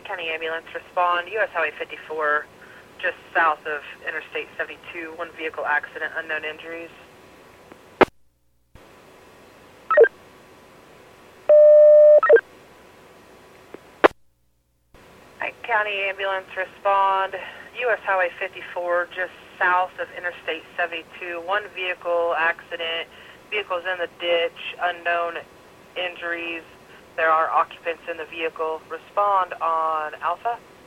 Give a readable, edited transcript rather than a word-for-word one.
County Ambulance, respond. U.S. Highway 54, just south of Interstate 72. One vehicle accident, unknown injuries. County Ambulance, respond. U.S. Highway 54, just south of Interstate 72. One vehicle accident. Vehicle's in the ditch. Unknown injuries. There are occupants in the vehicle. Respond on Alpha.